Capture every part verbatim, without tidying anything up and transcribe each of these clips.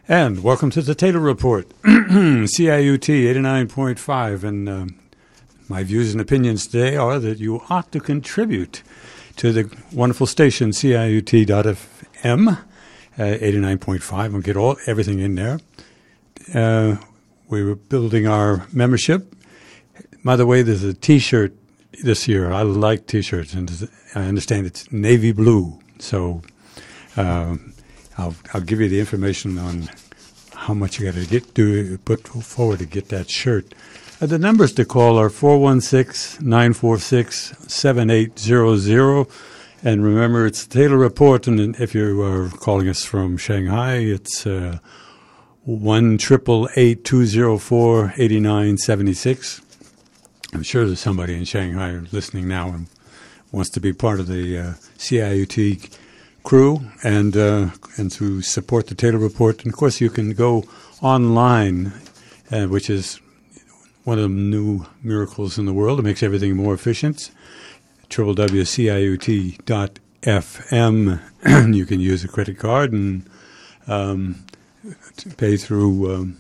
And welcome to the Taylor Report, C I U T eighty-nine point five. And um, my views and opinions today are that you ought to contribute to the wonderful station, C I U T dot F M, uh, eighty-nine point five, and get all everything in there. Uh, we were building our membership. By the way, there's a T-shirt this year. I like T-shirts, and I understand it's navy blue. So uh, I'll I'll give you the information on how much you got to get do put forward to get that shirt. Uh, the numbers to call are four one six, nine four six, seven eight zero zero. And remember, it's the Taylor Report, and if you are calling us from Shanghai, it's uh, one triple eight two zero four eighty nine seventy six. I'm sure there's somebody in Shanghai listening now and wants to be part of the uh, C I U T crew and uh, and to support the Taylor Report. And, of course, you can go online, uh, which is one of the new miracles in the world. It makes everything more efficient. w w w dot c i u t dot f m. You can use a credit card and um, pay through um,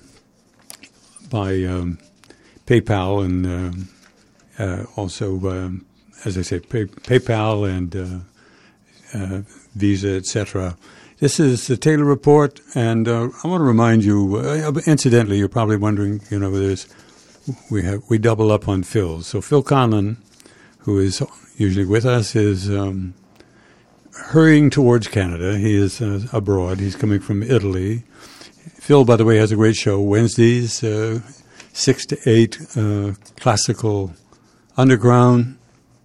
by um, PayPal and um, uh, also, um, as I say, pay, PayPal and uh, uh, Visa, et cetera. This is the Taylor Report, and uh, I want to remind you. Uh, incidentally, you're probably wondering, you know, there's we have we double up on Phil. So Phil Conlon, who is usually with us, is um, hurrying towards Canada. He is uh, abroad. He's coming from Italy. Phil, by the way, has a great show Wednesdays, uh, six to eight, uh, classical underground,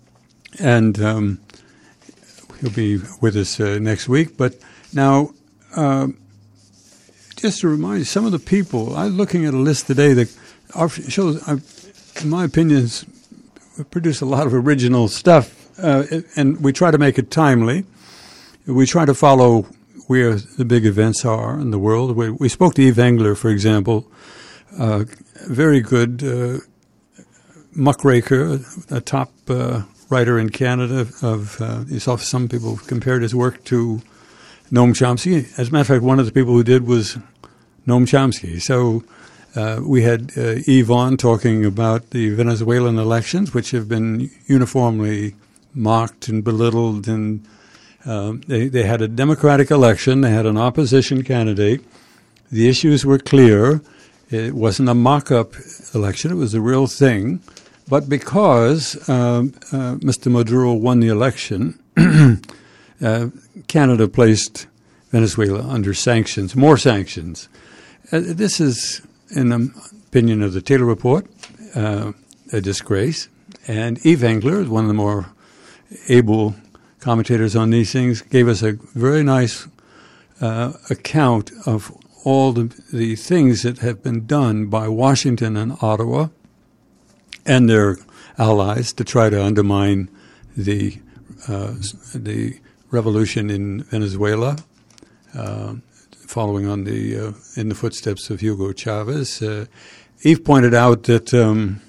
and um, he'll be with us uh, next week. But now, uh, just to remind you, some of the people, I was looking at a list today that our shows, uh, in my opinion, produce a lot of original stuff, uh, and we try to make it timely. We try to follow where the big events are in the world. We, we spoke to Eve Engler, for example, uh, very good uh, muckraker, a top uh, writer in Canada. Of uh, you saw some people compared his work to Noam Chomsky. As a matter of fact, one of the people who did was Noam Chomsky. So uh, we had uh, Eve on talking about the Venezuelan elections, which have been uniformly mocked and belittled. And uh, they, they had a democratic election. They had an opposition candidate. The issues were clear. It wasn't a mock-up election. It was a real thing. But because uh, uh, Mister Maduro won the election, uh, Canada placed Venezuela under sanctions, more sanctions. Uh, this is, in the opinion of the Taylor Report, uh, a disgrace. And Eve Engler, one of the more able commentators on these things, gave us a very nice uh, account of all the, the things that have been done by Washington and Ottawa and their allies to try to undermine the uh, the revolution in Venezuela, uh, following on the uh, in the footsteps of Hugo Chavez. Uh, Eve pointed out that um,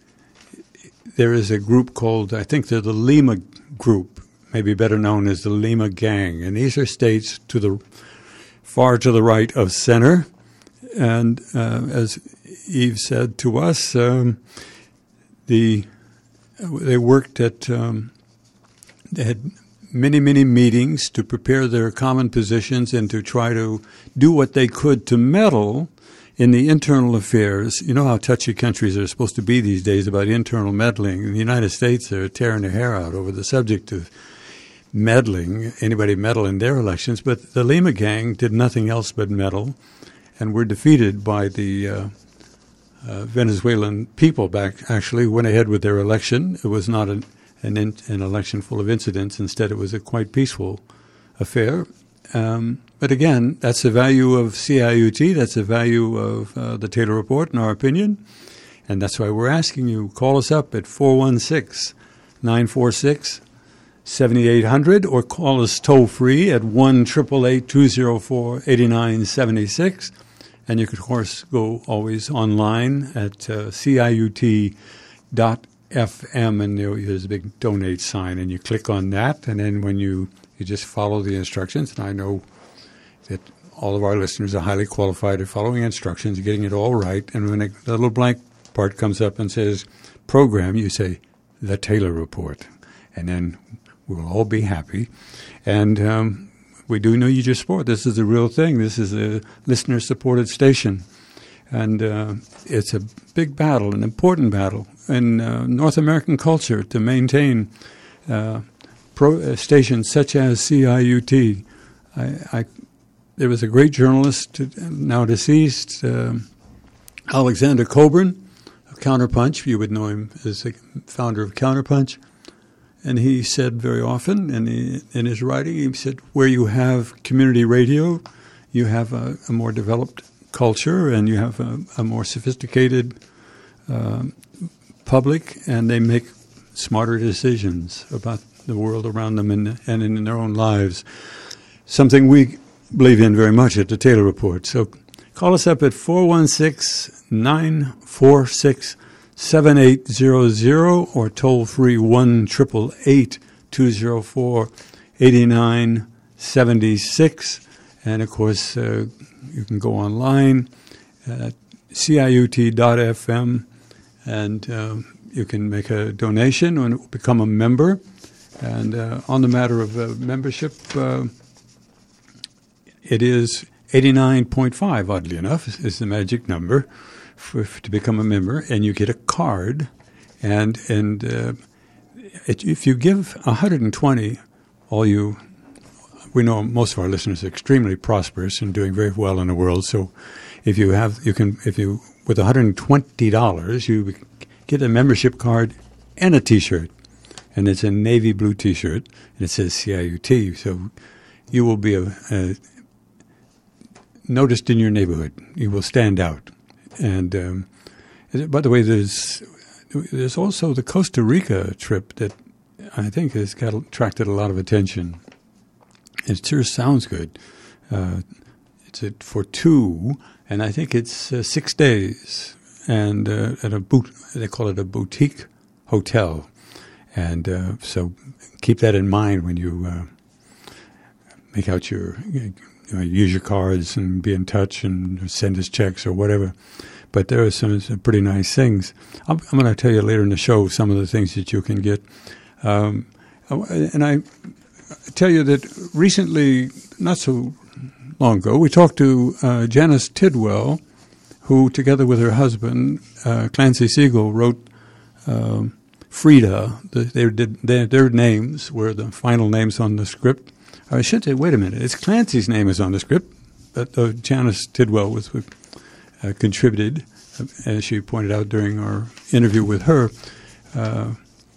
there is a group called, I think they're the Lima Group, maybe better known as the Lima Gang, and these are states to the far to the right of center. And uh, as Eve said to us, um, the they worked at um, they had many many meetings to prepare their common positions and to try to do what they could to meddle in the internal affairs. You know how touchy countries are supposed to be these days about internal meddling. In the United States, they're tearing their hair out over the subject of meddling, anybody meddle in their elections. But the Lima Gang did nothing else but meddle, and were defeated by the uh, uh, Venezuelan people. Back actually went ahead with their election. It was not an an, in, an election full of incidents. Instead, it was a quite peaceful affair. Um, but again, that's the value of C I U T. That's the value of uh, the Taylor Report, in our opinion. And that's why we're asking you, call us up at four one six, nine four six, seven eight hundred or call us toll-free at one eight eight eight, two zero four, eight nine seven six. And you could, of course, go always online at uh, C I U T dot F M, and there's a big donate sign, and you click on that, and then when you, you just follow the instructions, and I know that all of our listeners are highly qualified at following instructions, getting it all right. And when a, the little blank part comes up and says program, you say The Taylor Report. And then we'll all be happy. And um, we do need your support. This is the real thing. This is a listener-supported station. And uh, it's a big battle, an important battle in uh, North American culture to maintain uh, pro, uh, stations such as C I U T. I, I, there was a great journalist, now deceased, uh, Alexander Coburn, of Counterpunch. You would know him as the founder of Counterpunch. And he said very often, and he, in his writing, he said, where you have community radio, you have a, a more developed culture, and you have a, a more sophisticated uh, public, and they make smarter decisions about the world around them and, and in their own lives. Something we believe in very much at the Taylor Report. So call us up at four one six, nine four six, seven eight zero zero or toll free one eight eight eight, two zero four, eight nine seven six. And of course, uh, you can go online at C I U T dot F M, and uh, you can make a donation and become a member. And uh, on the matter of uh, membership, uh, it is eighty-nine point five, oddly enough, is the magic number for, to become a member. And you get a card. And and uh, it, if you give one hundred twenty, all you... We know most of our listeners are extremely prosperous and doing very well in the world. So, if you have, you can, if you with one hundred twenty dollars, you get a membership card and a T-shirt, and it's a navy blue T-shirt, and it says C I U T. So, you will be a, a noticed in your neighborhood. You will stand out. And um, by the way, there's there's also the Costa Rica trip that I think has got attracted a lot of attention. It sure sounds good. Uh, it's a, for two, and I think it's uh, six days, and uh, at a boot. They call it a boutique hotel, and uh, so keep that in mind when you uh, make out your, you know, use your cards and be in touch and send us checks or whatever. But there are some, some pretty nice things. I'm, I'm going to tell you later in the show some of the things that you can get, um, and I. I tell you that recently, not so long ago, we talked to uh, Janice Tidwell, who, together with her husband, uh, Clancy Siegel, wrote uh, Frida. The, they did, their, their names were the final names on the script. I should say, wait a minute, it's Clancy's name is on the script, but uh, Janice Tidwell was uh, contributed, uh, as she pointed out during our interview with her. Uh,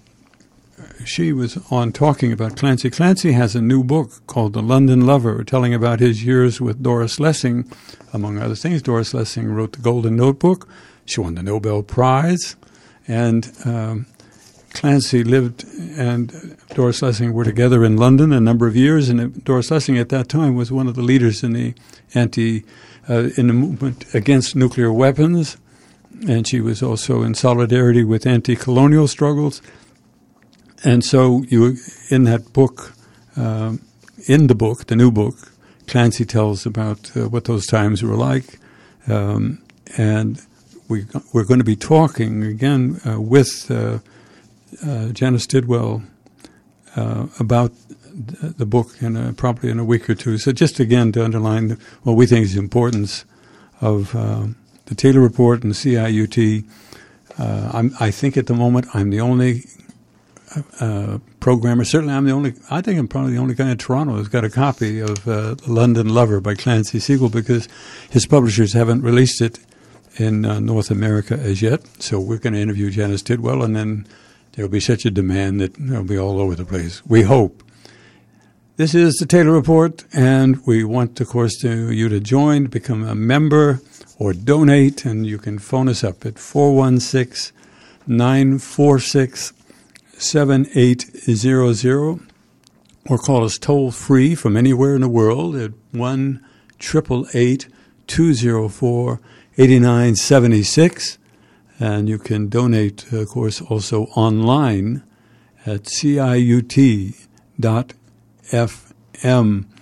She was on talking about Clancy. Clancy has a new book called The London Lover, telling about his years with Doris Lessing, among other things. Doris Lessing wrote The Golden Notebook. She won the Nobel Prize. And um, Clancy lived and Doris Lessing were together in London a number of years. And it, Doris Lessing at that time was one of the leaders in the anti, uh, in the movement against nuclear weapons. And she was also in solidarity with anti-colonial struggles. And so you, in that book, um, in the book, the new book, Clancy tells about uh, what those times were like. Um, and we, we're going to be talking again uh, with uh, uh, Janice Tidwell uh, about the book in a, probably in a week or two. So just again to underline what we think is the importance of uh, the Taylor Report and C I U T. Uh, I'm, I think at the moment I'm the only Uh, programmer. Certainly, I'm the only. I think I'm probably the only guy in Toronto who's got a copy of uh, London Lover by Clancy Siegel, because his publishers haven't released it in uh, North America as yet. So we're going to interview Janice Tidwell, and then there'll be such a demand that it'll be all over the place. We hope. This is the Taylor Report, and we want, of course, to you to join, become a member, or donate, and you can phone us up at four one six, nine four six, seven eight zero zero, or call us toll free from anywhere in the world at one eight eight eight, two zero four, eight nine seven six. And you can donate, of course, also online at C I U T dot F M.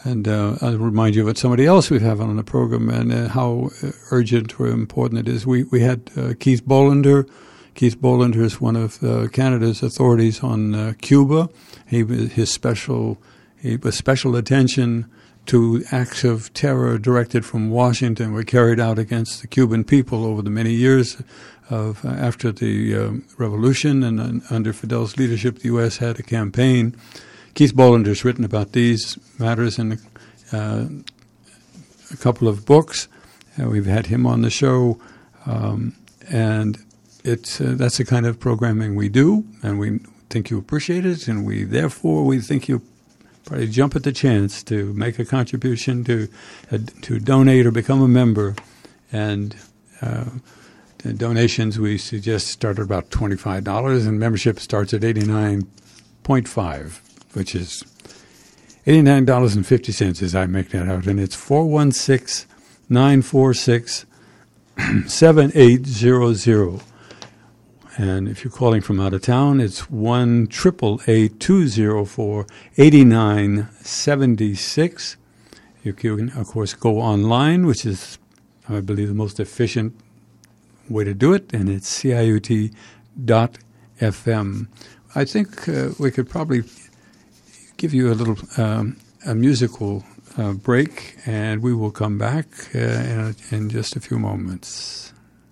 And uh, I'll remind you of somebody else we've had on the program and uh, how urgent or important it is. We we had uh, Keith Bolander. Keith Bolander is one of uh, Canada's authorities on uh, Cuba. He his special he was special attention to acts of terror directed from Washington were carried out against the Cuban people over the many years of uh, after the um, revolution, and uh, under Fidel's leadership, the U S had a campaign. Keith Bolander's written about these matters in uh, a couple of books. Uh, we've had him on the show, um, and it's uh, that's the kind of programming we do, and we think you appreciate it, and we therefore we think you probably jump at the chance to make a contribution, to uh, to donate or become a member, and uh, the donations we suggest start at about twenty-five dollars, and membership starts at eighty-nine point five. Which is eighty-nine dollars and fifty cents as I make that out. And it's four one six, nine four six, seven eight zero zero. And if you're calling from out of town, it's one eight eight eight, two zero four, eight nine seven six. You can, of course, go online, which is, I believe, the most efficient way to do it, and it's C I U T dot F M. I think uh, we could probably give you a little um, a musical uh, break, and we will come back uh, in, in just a few moments.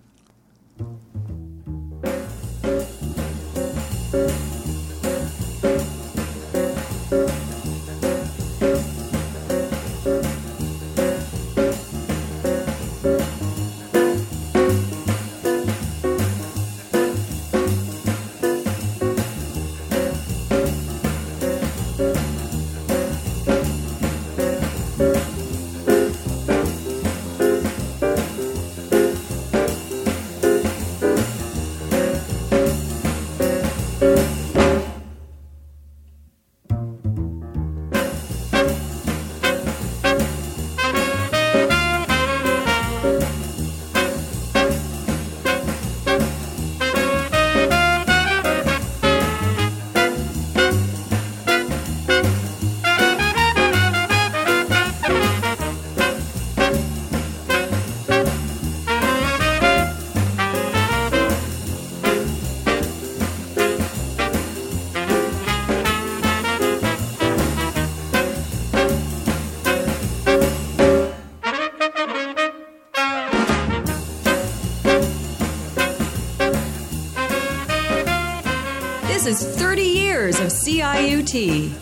This is thirty years of C I U T.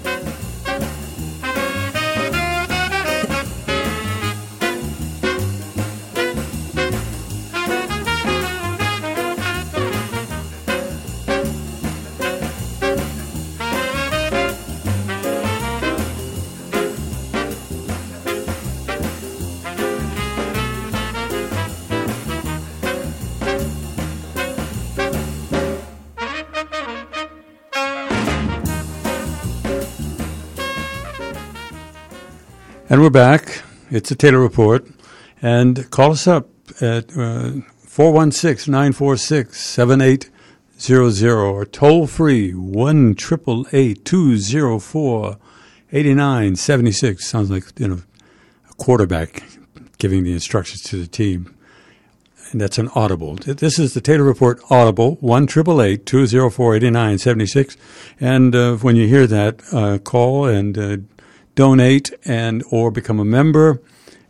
And we're back. It's a Taylor Report. And call us up at uh, four one six, nine four six, seven eight zero zero or toll free one eight eight eight, two zero four, eight nine seven six. Sounds like, you know, a quarterback giving the instructions to the team. And that's an audible. This is the Taylor Report audible, one eight eight eight, two zero four, eight nine seven six. And uh, when you hear that, uh, call and uh, donate and or become a member,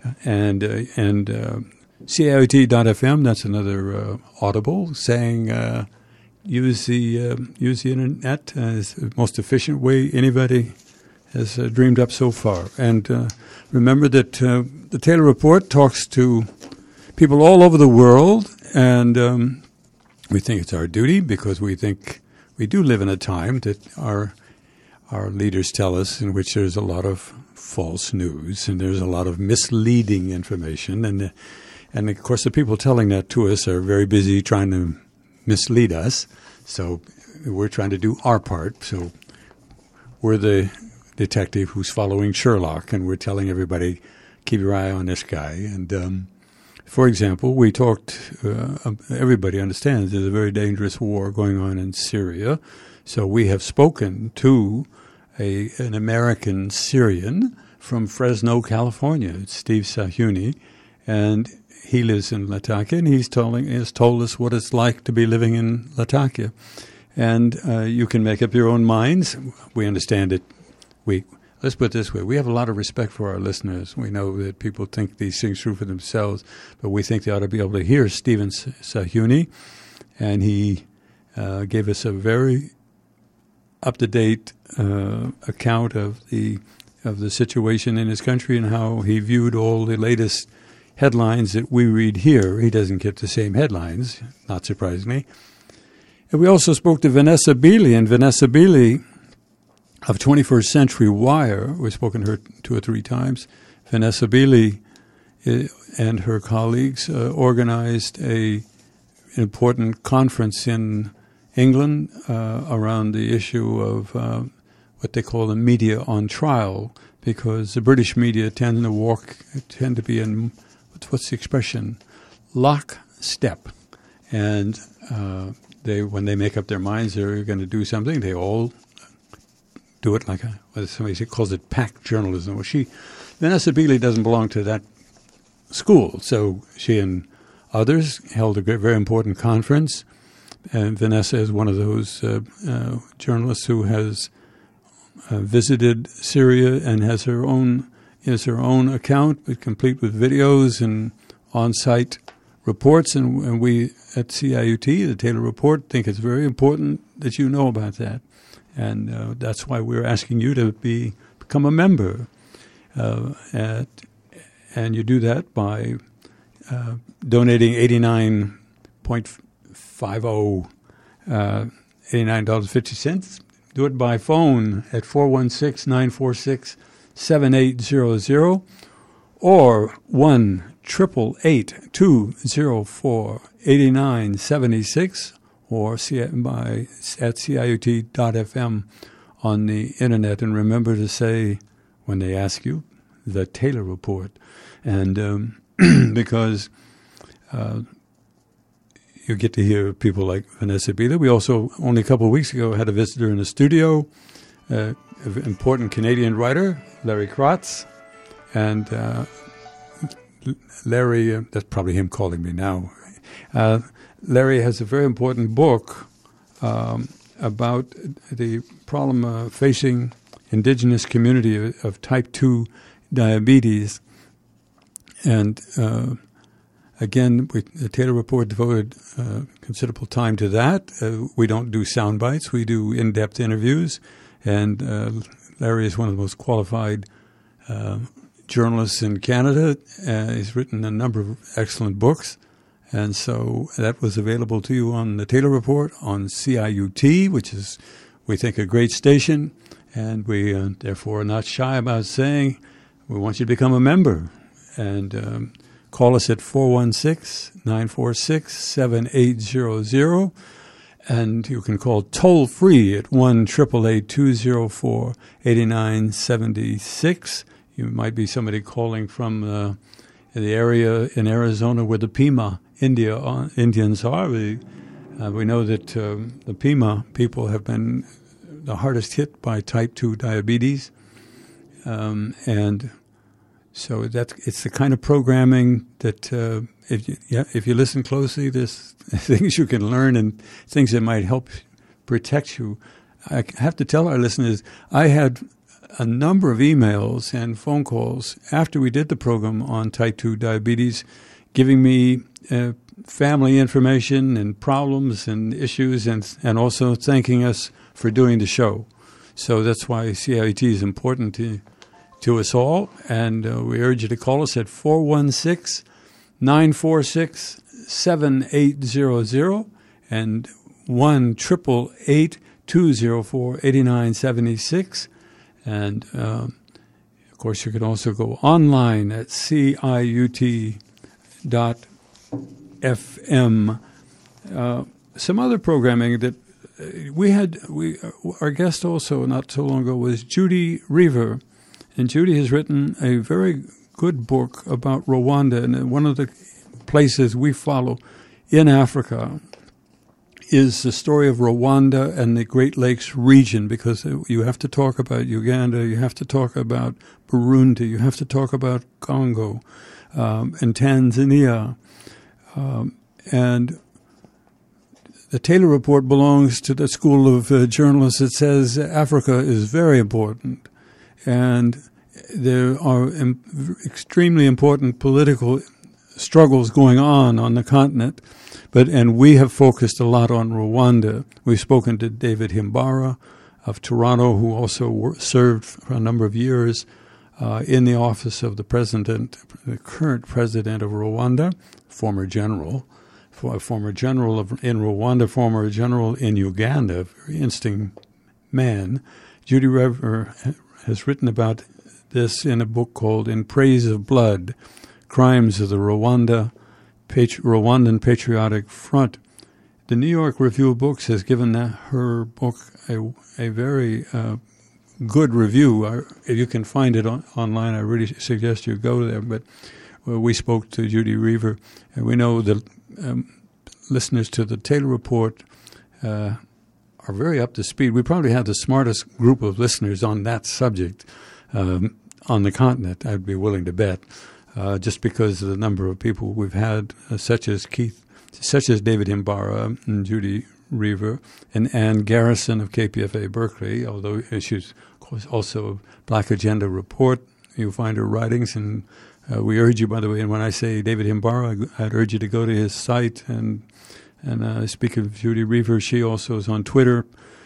and uh, and uh, C I U T dot F M. That's another uh, audible saying uh, use the uh, use the internet as the most efficient way anybody has uh, dreamed up so far. And uh, remember that uh, the Taylor Report talks to people all over the world, and um, we think it's our duty because we think we do live in a time that our Our leaders tell us in which there's a lot of false news and there's a lot of misleading information. And, and of course, the people telling that to us are very busy trying to mislead us. So we're trying to do our part. So we're the detective who's following Sherlock, and we're telling everybody, keep your eye on this guy. And, um, for example, we talked, uh, everybody understands there's a very dangerous war going on in Syria. So we have spoken to A, an American Syrian from Fresno, California. It's Steve Sahuni, and he lives in Latakia, and he's telling, has told us what it's like to be living in Latakia. And uh, you can make up your own minds. We understand it. We let's put it this way. We have a lot of respect for our listeners. We know that people think these things through for themselves, but we think they ought to be able to hear Stephen Sahuni. And he uh, gave us a very up-to-date uh, account of the of the situation in his country and how he viewed all the latest headlines that we read here. He doesn't get the same headlines, not surprisingly. And we also spoke to Vanessa Beeley, and Vanessa Beeley of twenty-first Century Wire, we've spoken to her two or three times. Vanessa Beeley uh, and her colleagues uh, organized a an important conference in England uh, around the issue of uh, what they call the media on trial, because the British media tend to walk, tend to be in, what's the expression, lockstep. And uh, they, when they make up their minds they're going to do something, they all do it like a, what somebody calls it pack journalism. Well, she, Vanessa Beeley doesn't belong to that school, so she and others held a very important conference. And Vanessa is one of those uh, uh, journalists who has uh, visited Syria and has her own has her own account, but complete with videos and on-site reports. And, and we at C I U T, the Taylor Report, think it's very important that you know about that. And uh, that's why we're asking you to be become a member. Uh, at, and you do that by uh, donating eighty-nine point five oh, uh, eighty-nine dollars and fifty cents. Do it by phone at four one six, nine four six, seven eight zero zero or one eight eight eight, two zero four, eight nine seven six or C- by at C I U T dot F M on the internet. And remember to say, when they ask you, the Taylor Report. And um, because uh, you get to hear people like Vanessa Beeley. We also, only a couple of weeks ago, had a visitor in the studio, uh, an important Canadian writer, Larry Kratz. And uh, Larry, uh, that's probably him calling me now. Uh, Larry has a very important book um, about the problem uh, facing indigenous community of, of type two diabetes. And uh, again, we, the Taylor Report devoted uh, considerable time to that. Uh, we don't do sound bites. We do in-depth interviews. And uh, Larry is one of the most qualified uh, journalists in Canada. Uh, he's written a number of excellent books. And so that was available to you on the Taylor Report on C I U T, which is, we think, a great station. And we, uh, therefore, are not shy about saying we want you to become a member. And um, call us at four one six, nine four six, seven eight zero zero. And you can call toll-free at one eight eight eight, two zero four, eight nine seven six. You might be somebody calling from uh, the area in Arizona where the Pima India, uh, Indians are. We, uh, we know that um, the Pima people have been the hardest hit by type two diabetes. Um, and so that it's the kind of programming that uh, if you, yeah, if you listen closely, there's things you can learn and things that might help protect you. I have to tell our listeners, I had a number of emails and phone calls after we did the program on type two diabetes, giving me uh, family information and problems and issues, and and also thanking us for doing the show. So that's why C I U T is important to to us all, and uh, we urge you to call us at four one six, nine four six, seven eight zero zero and one eight eight eight, two zero four, eight nine seven six. And, um, of course, you can also go online at C I U T dot F M. Uh, some other programming that uh, we had, we our guest also not so long ago was Judy Reaver. And Judy has written a very good book about Rwanda. And one of the places we follow in Africa is the story of Rwanda and the Great Lakes region, because you have to talk about Uganda, you have to talk about Burundi, you have to talk about Congo um, and Tanzania. Um, and the Taylor Report belongs to the school of uh, journalists that says Africa is very important, and there are im- extremely important political struggles going on on the continent. But and we have focused a lot on Rwanda. We've spoken to David Himbara of Toronto, who also wor- served for a number of years uh, in the office of the president, the current president of Rwanda, former general, for, former general of, in Rwanda, former general in Uganda, a very interesting man. Judy Rever has written about this in a book called In Praise of Blood, Crimes of the Rwanda Patri- Rwandan Patriotic Front. The New York Review of Books has given that, her book a, a very uh, good review. I, if you can find it on, online, I really suggest you go there. But well, we spoke to Judy Rever, and we know that um, listeners to the Taylor Report uh, are very up to speed. We probably have the smartest group of listeners on that subject um, on the continent, I'd be willing to bet. Uh, just because of the number of people we've had, uh, such as Keith, such as David Himbara and Judy Rever and Ann Garrison of K P F A Berkeley, although she's, of course, also Black Agenda Report. You'll find her writings, and uh, we urge you, by the way, and when I say David Himbara, I'd urge you to go to his site. And and uh, speak of Judy Rever, she also is on Twitter,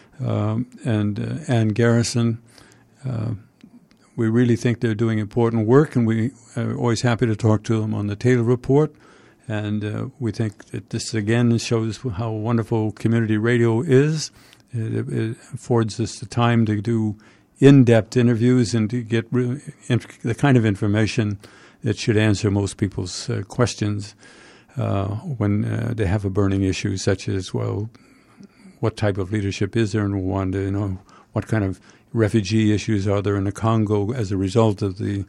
um, and uh, Ann Garrison. Uh, We really think they're doing important work, and we are always happy to talk to them on the Taylor Report. And uh, we think that this, again, shows how wonderful community radio is. It, it affords us the time to do in-depth interviews and to get really inf- the kind of information that should answer most people's uh, questions uh, when uh, they have a burning issue, such as, well, what type of leadership is there in Rwanda? You know, what kind of refugee issues are there in the Congo as a result of the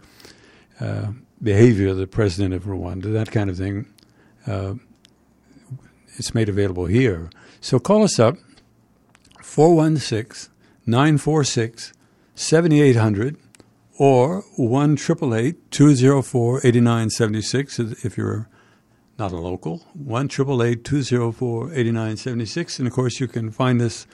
uh, behavior of the president of Rwanda, that kind of thing. Uh, it's made available here. So call us up, four one six, nine four six, seven eight zero zero or one eight eight eight, two zero four, eight nine seven six if you're not a local, one eight eight eight, two zero four, eight nine seven six. And, of course, you can find us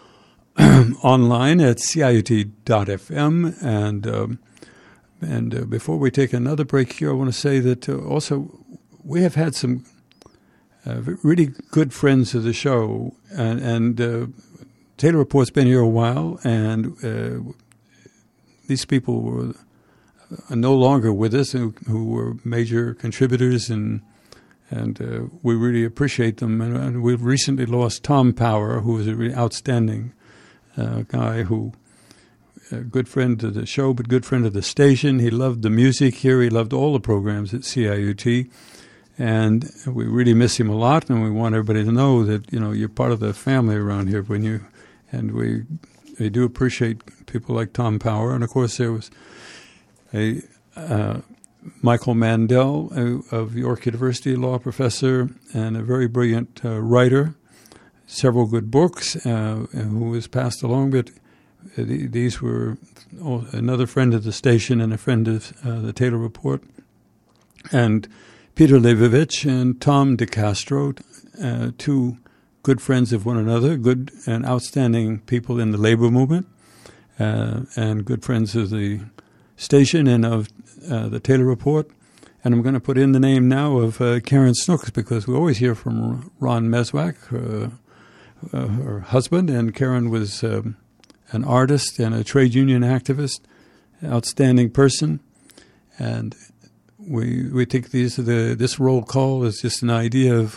online at C I U T dot F M. And um, and uh, before we take another break here, I want to say that uh, also we have had some uh, really good friends of the show. And, and uh, Taylor Report's been here a while, and uh, these people were uh, no longer with us, who, who were major contributors, and and uh, we really appreciate them. And, and we've recently lost Tom Power, who was a really outstanding Uh, guy who, a good friend of the show, but good friend of the station. He loved the music here. He loved all the programs at C I U T. And we really miss him a lot, and we want everybody to know that, you know, you're part of the family around here when you, and we, we do appreciate people like Tom Power. And, of course, there was a uh, Michael Mandel uh, of York University, law professor, and a very brilliant uh, writer. Several good books, uh, who was passed along, but uh, these were oh, another friend of the station and a friend of uh, the Taylor Report, and Peter Leibovich and Tom DeCastro, uh, two good friends of one another, good and outstanding people in the labor movement, uh, and good friends of the station and of uh, the Taylor Report. And I'm going to put in the name now of uh, Karen Snooks, because we always hear from Ron Meswak, uh, Uh, her husband, and Karen was um, an artist and a trade union activist, outstanding person, and we we think these are the this roll call is just an idea of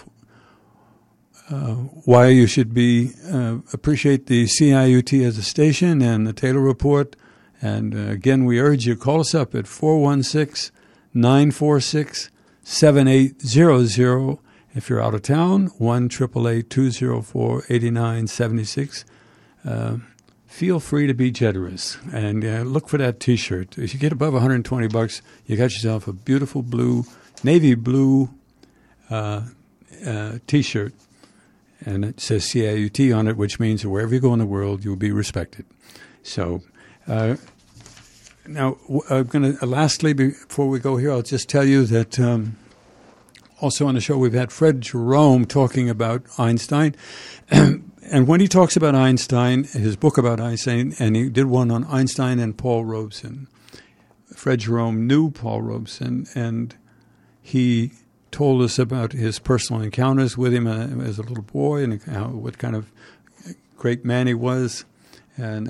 uh, why you should be uh, appreciate the C I U T as a station and the Taylor Report. And uh, again, we urge you, call us up at four one six, nine four six, seven eight zero zero. If you're out of town, one eight eight eight, two zero four, eight nine seven six. Uh, feel free to be generous, and uh, look for that T-shirt. If you get above one hundred twenty bucks, you got yourself a beautiful blue, navy blue uh, uh, T-shirt. and it says C I U T on it, which means that wherever you go in the world, you'll be respected. So uh, now, I'm going to lastly, before we go here, I'll just tell you that um, also on the show we've had Fred Jerome talking about Einstein. And when he talks about Einstein, his book about Einstein, and he did one on Einstein and Paul Robeson, Fred Jerome knew Paul Robeson, and he told us about his personal encounters with him as a little boy and how, what kind of great man he was. And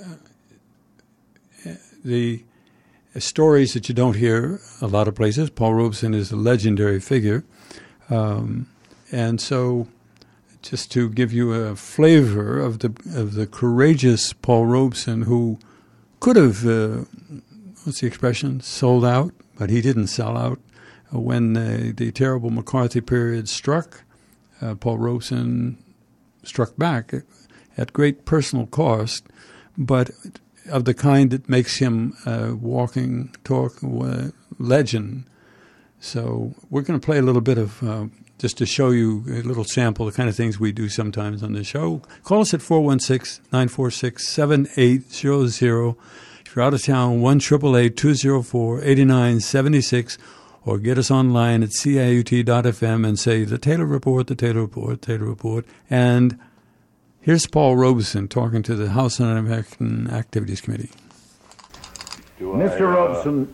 uh, the stories that you don't hear a lot of places, Paul Robeson is a legendary figure. Um, and so just to give you a flavor of the of the courageous Paul Robeson, who could have, uh, what's the expression, sold out, but he didn't sell out. Uh, when uh, the terrible McCarthy period struck, uh, Paul Robeson struck back at, at great personal cost, but of the kind that makes him a walking, talk uh, legend. So we're going to play a little bit of... Uh, just to show you a little sample, the kind of things we do sometimes on the show. Call us at four one six, nine four six, seven eight zero zero. If you're out of town, one eight eight eight, two zero four, eight nine seven six, or get us online at C I U T dot F M and say, The Taylor Report, The Taylor Report, Taylor Report. And here's Paul Robeson talking to the House Un-American Activities Committee. Do Mister I, uh, Robeson...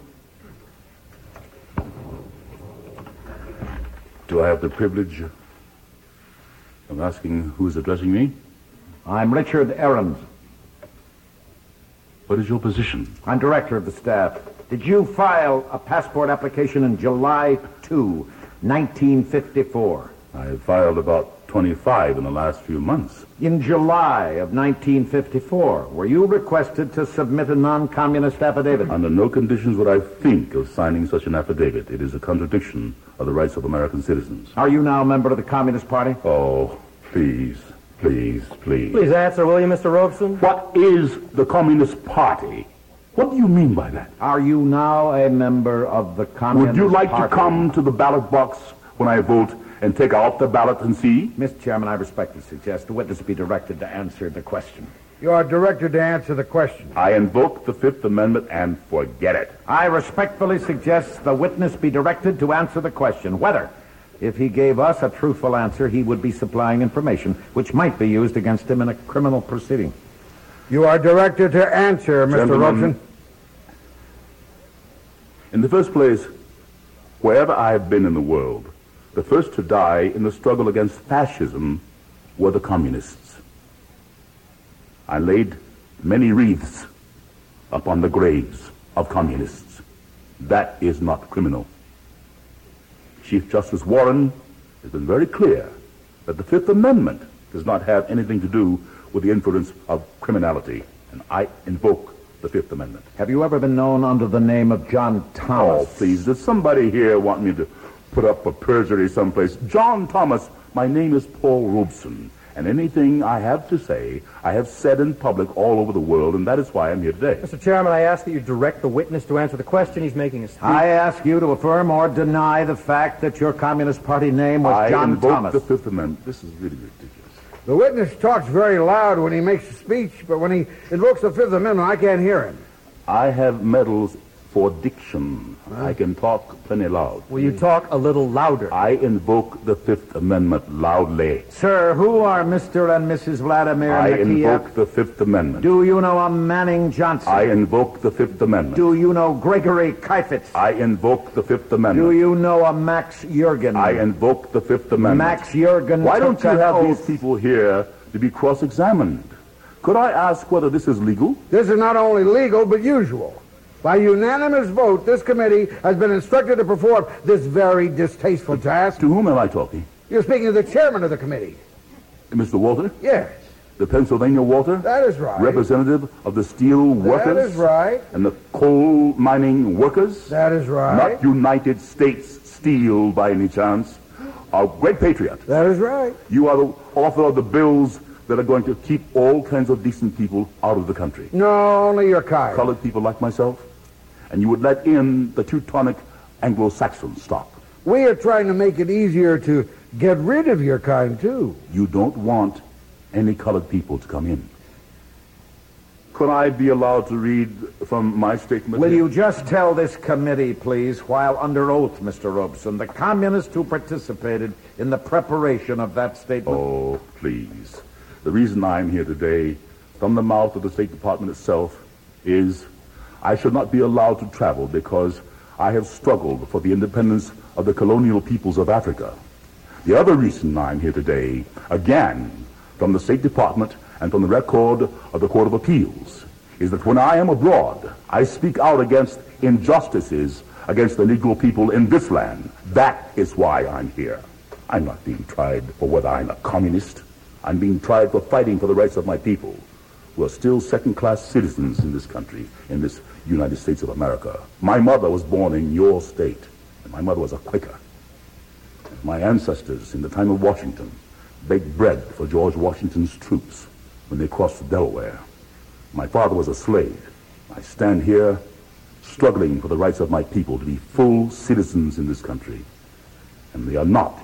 Do I have the privilege of asking who is addressing me? I'm Richard Ahrens. What is your position? I'm director of the staff. Did you file a passport application in July second, nineteen fifty-four? I have filed about twenty-five in the last few months. In July of nineteen fifty-four, were you requested to submit a non-communist affidavit? Under no conditions would I think of signing such an affidavit. It is a contradiction of the rights of American citizens. Are you now a member of the Communist Party? Oh, please, please, please. Please answer, will you, Mister Robeson? What is the Communist Party? What do you mean by that? Are you now a member of the Communist Party? Would you like Party? to come to the ballot box when I vote and take out the ballot and see? Mister Chairman, I respectfully suggest the witness be directed to answer the question. You are directed to answer the question. I invoke the Fifth Amendment and forget it. I respectfully suggest the witness be directed to answer the question whether, if he gave us a truthful answer, he would be supplying information which might be used against him in a criminal proceeding. You are directed to answer, Mister Robeson. In the first place, wherever I have been in the world, the first to die in the struggle against fascism were the communists. I laid many wreaths upon the graves of communists. That is not criminal. Chief Justice Warren has been very clear that the Fifth Amendment does not have anything to do with the influence of criminality, and I invoke the Fifth Amendment. Have you ever been known under the name of John Thomas? Oh, please, does somebody here want me to put up a perjury someplace? John Thomas, my name is Paul Robeson. And anything I have to say, I have said in public all over the world, and that is why I'm here today. Mister Chairman, I ask that you direct the witness to answer the question. He's making a speech. I ask you to affirm or deny the fact that your Communist Party name was I John invoke Thomas. the Fifth Amendment. This is really ridiculous. The witness talks very loud when he makes a speech, but when he invokes the Fifth Amendment, I can't hear him. I have medals for diction. I can talk plenty loud. Will you talk a little louder? I invoke the Fifth Amendment loudly. Sir, who are Mister and Missus Vladimir I Nakia? invoke the Fifth Amendment. Do you know a Manning Johnson? I invoke the Fifth Amendment. Do you know Gregory Kifitz? I invoke the Fifth Amendment. Do you know a Max Jurgen? I invoke the Fifth Amendment. Max Jurgen. Why don't you have oath. these people here to be cross-examined? Could I ask whether this is legal? This is not only legal, but usual. By unanimous vote, this committee has been instructed to perform this very distasteful task. To whom am I talking? You're speaking to the chairman of the committee. Mister Walter? Yes. The Pennsylvania Walter? That is right. Representative of the steel workers? That is right. And the coal mining workers? That is right. Not United States Steel by any chance. A great patriot. That is right. You are the author of the bills that are going to keep all kinds of decent people out of the country. No, only your kind. Colored people like myself. And you would let in the Teutonic Anglo-Saxon stock. We are trying to make it easier to get rid of your kind, too. You don't want any colored people to come in. Could I be allowed to read from my statement? Will here? you just tell this committee, please, while under oath, Mister Robeson, the communists who participated in the preparation of that statement? Oh, please. The reason I'm here today, from the mouth of the State Department itself, is I should not be allowed to travel because I have struggled for the independence of the colonial peoples of Africa. The other reason I'm here today, again, from the State Department and from the record of the Court of Appeals, is that when I am abroad, I speak out against injustices against the Negro people in this land. That is why I'm here. I'm not being tried for whether I'm a communist. I'm being tried for fighting for the rights of my people, who are still second-class citizens in this country, in this United States of America. My mother was born in your state, and my mother was a Quaker. And my ancestors, in the time of Washington, baked bread for George Washington's troops when they crossed the Delaware. My father was a slave. I stand here struggling for the rights of my people to be full citizens in this country. And they are not.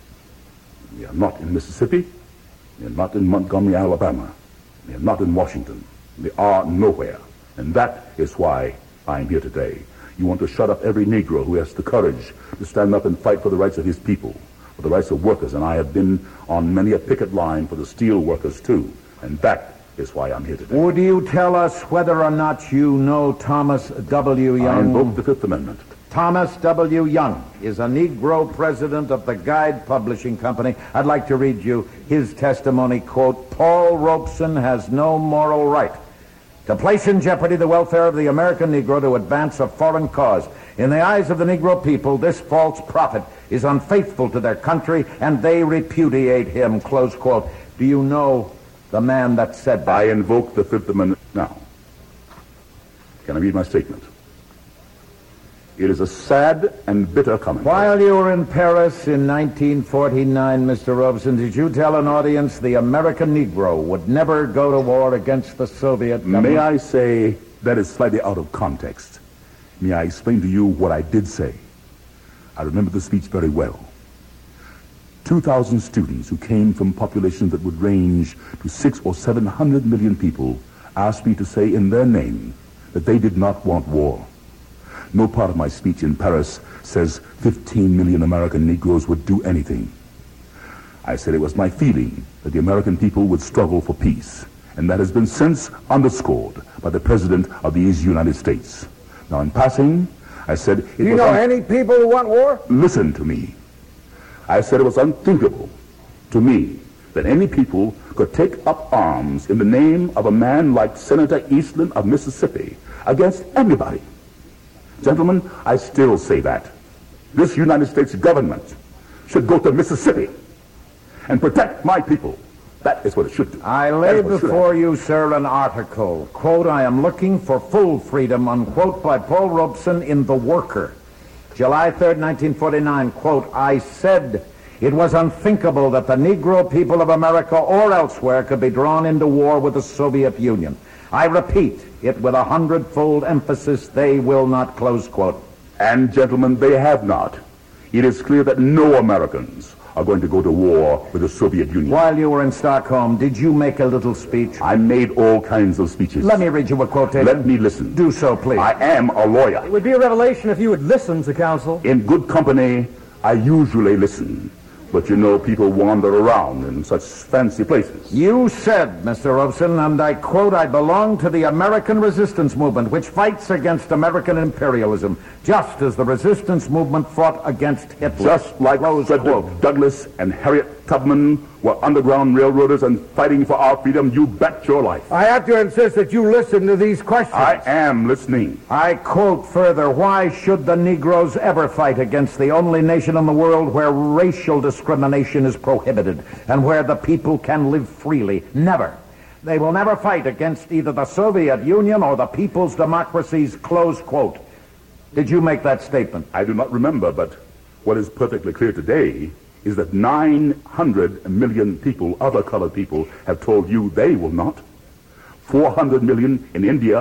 They are not in Mississippi. They are not in Montgomery, Alabama. They are not in Washington. They are nowhere. And that is why I'm here today. You want to shut up every Negro who has the courage to stand up and fight for the rights of his people, for the rights of workers. And I have been on many a picket line for the steel workers, too. And that is why I'm here today. Would you tell us whether or not you know Thomas W. Young? I invoke the Fifth Amendment. Thomas W. Young is a Negro president of the Guide Publishing Company. I'd like to read you his testimony, quote, Paul Robeson has no moral right to place in jeopardy the welfare of the American Negro to advance a foreign cause. In the eyes of the Negro people, this false prophet is unfaithful to their country, and they repudiate him, close quote. Do you know the man that said that? I invoke the Fifth Amendment now. Can I read my statement? It is a sad and bitter comment. While you were in Paris in nineteen forty-nine, Mister Robeson, did you tell an audience the American Negro would never go to war against the Soviet government? May I say that is slightly out of context? May I explain to you what I did say? I remember the speech very well. two thousand students who came from populations that would range to six or seven hundred million people asked me to say in their name that they did not want war. No part of my speech in Paris says fifteen million American Negroes would do anything. I said it was my feeling that the American people would struggle for peace, and that has been since underscored by the President of these United States. Now, in passing, I said... It Do you was know un- any people who want war? Listen to me. I said it was unthinkable to me that any people could take up arms in the name of a man like Senator Eastland of Mississippi against anybody. Gentlemen, I still say that. This United States government should go to Mississippi and protect my people. That is what it should do. I lay before you, sir, an article, quote, I am looking for full freedom, unquote, by Paul Robeson in The Worker. July third, nineteen forty-nine, quote, I said it was unthinkable that the Negro people of America or elsewhere could be drawn into war with the Soviet Union. I repeat it with a hundredfold emphasis, they will not, close quote. And, gentlemen, they have not. It is clear that no Americans are going to go to war with the Soviet Union. While you were in Stockholm, did you make a little speech? I made all kinds of speeches. Let me read you a quotation. Let me listen. Do so, please. I am a lawyer. It would be a revelation if you would listen to counsel. In good company, I usually listen. But you know, people wander around in such fancy places. You said, Mister Robeson, and I quote, I belong to the American resistance movement, which fights against American imperialism, just as the resistance movement fought against Hitler. Just like Frederick Douglass and Harriet Tubman were underground railroaders and fighting for our freedom, you bet your life. I have to insist that you listen to these questions. I am listening. I quote further, why should the Negroes ever fight against the only nation in the world where racial discrimination is prohibited and where the people can live freely? Never. They will never fight against either the Soviet Union or the people's democracies, close quote. Did you make that statement? I do not remember, but what is perfectly clear today is that nine hundred million people, other colored people, have told you they will not. four hundred million in India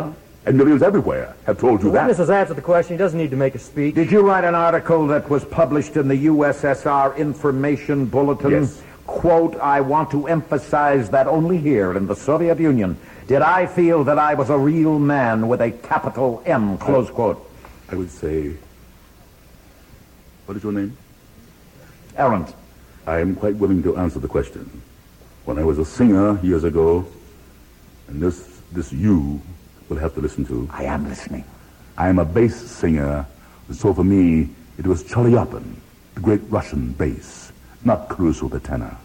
And millions everywhere have told you The that. witness has answered the question. He doesn't need to make a speech. Did you write an article that was published in the U S S R Information Bulletin? Yes. Quote, I want to emphasize that only here in the Soviet Union did I feel that I was a real man with a capital M, close quote. I would say, what is your name? Arendt. I am quite willing to answer the question. When I was a singer years ago, and this, this you will have to listen to. I am listening. I am a bass singer, so for me, it was Chelyabin, the great Russian bass, not Caruso the tenor.